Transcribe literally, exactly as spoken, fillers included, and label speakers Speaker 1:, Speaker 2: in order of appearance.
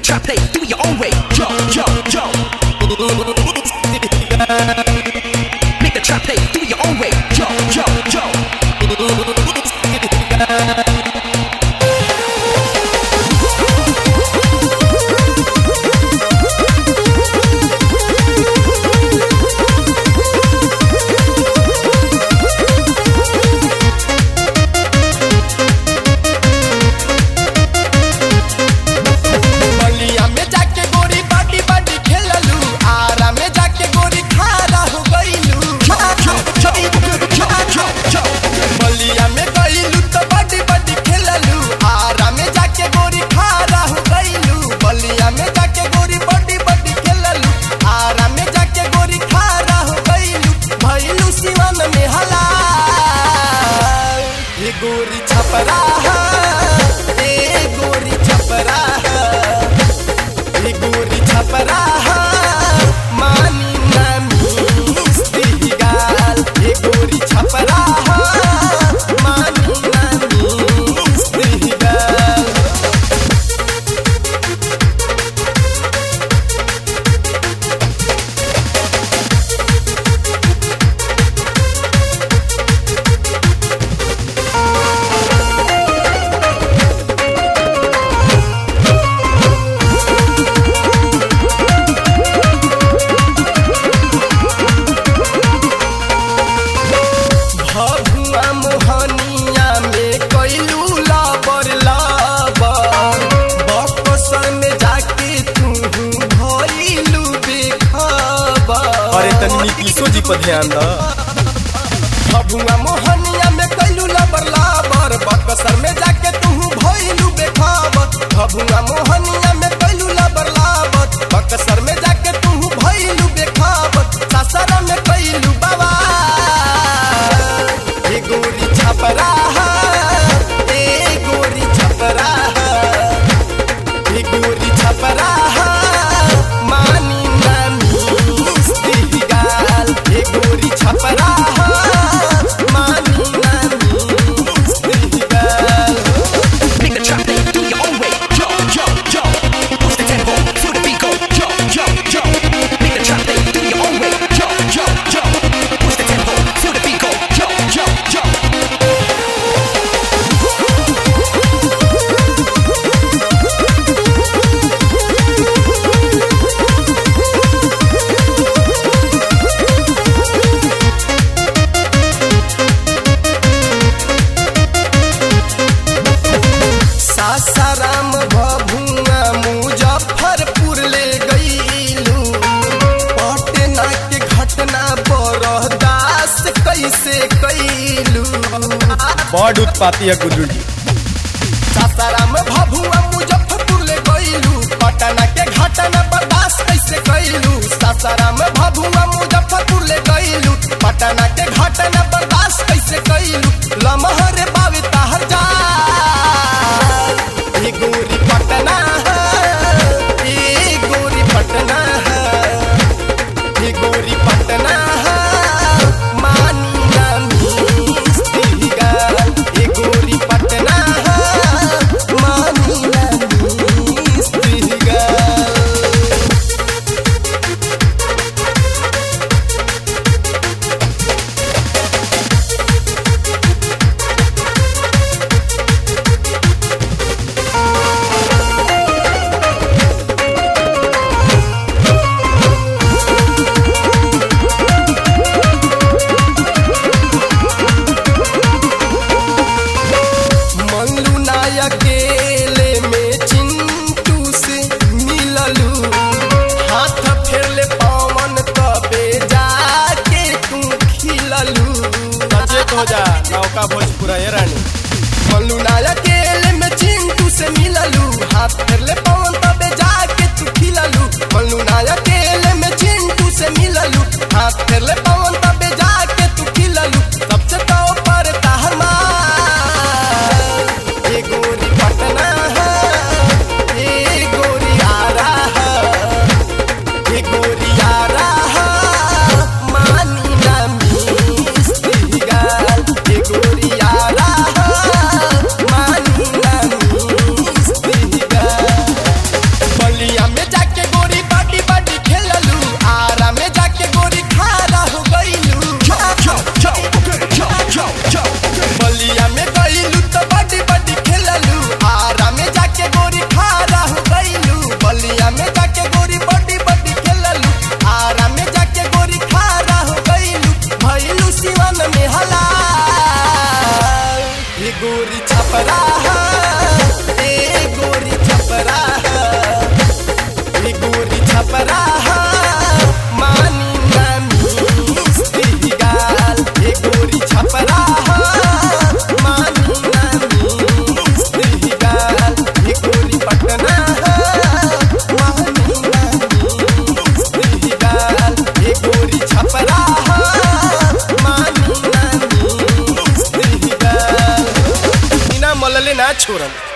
Speaker 1: the trap play, do it your own way. Yo, yo, yo. Make the trap play, do it your own way. Yo, yo, yo.
Speaker 2: गोरी छपरा ए गोरी छपरा ए गोरी छपरा मानी नामी गाल ए गोरी छपरा मानी नामी गाल
Speaker 3: जी पर ध्यान दा
Speaker 2: भभुआ मोहनिया में कैलू लबर लाबर बक्सर में जाके तू भइलू बेखबर भभुआ मोहनिया में कैलू लबर लाबर बक्सर में जाके तू भइलू बेखबर सासरा में कैलू बाबा ए गोरी छपरा ए गोरी छपरा ए गोरी छपरा मानी नामी गाल ए गोरी छपरा मानी नामी गाल।
Speaker 1: Make the trap play, do it your own way. Yo, yo, yo. Push the tempo, feel the beat go. Yo, yo, yo. Make the trap play, do it your own way. Yo, yo, yo. Push the tempo, feel the beat go. Yo, yo, yo.
Speaker 2: Sasaram Bhabua Muzaffarpur ले गईलू पटना के घटना बरदास कैसे कैलू
Speaker 3: बड़ उत्पाती है गुड्डू जी।
Speaker 2: सासाराम भभुआ मुजफ्फरपुर ले गईलू पटना के घटना बर्दाश्त कैसे कैलू सासाराम भभुआ मुजफ्फरपुर ले गईलू पटना के घटना बर्दाश्त कैसे कैलू लमहर बावे ताहर जा ए गोरी पटना ए गोरी पटना ए गोरी पटना मानी नामी गाल ए गोरी पटना मानी नामी गाल। मंगलू नायक अकेले में चिंटू से मिललू हाथ फेरले पवन तबे जाके तू खिललू
Speaker 3: सचेत हो जा नौका भोजपुरा ये रानी।
Speaker 2: मंगलू नायक अकेले में चिंटू से मिललू हाथ फेरले पवन तबे जाके तू खिललू मंगलू नायक अकेले में चिंटू से मिललू हाथ फेरले पवन तबे जाके तू खिललू सबसे तो पर ताहर ए गोरी पटना ए गोरी आरा ए गोरी आरा मानी नामी गाल ए गोरी आरा मानी नामी गाल।
Speaker 3: मलले ना छोड़न।